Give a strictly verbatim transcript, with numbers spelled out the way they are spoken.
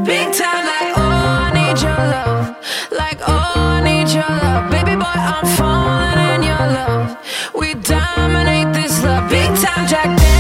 Big time, like, oh, I need your love. Like, oh, I need your love. Baby boy, I'm falling in your love. We dominate this love. Big time, Jack Daniels.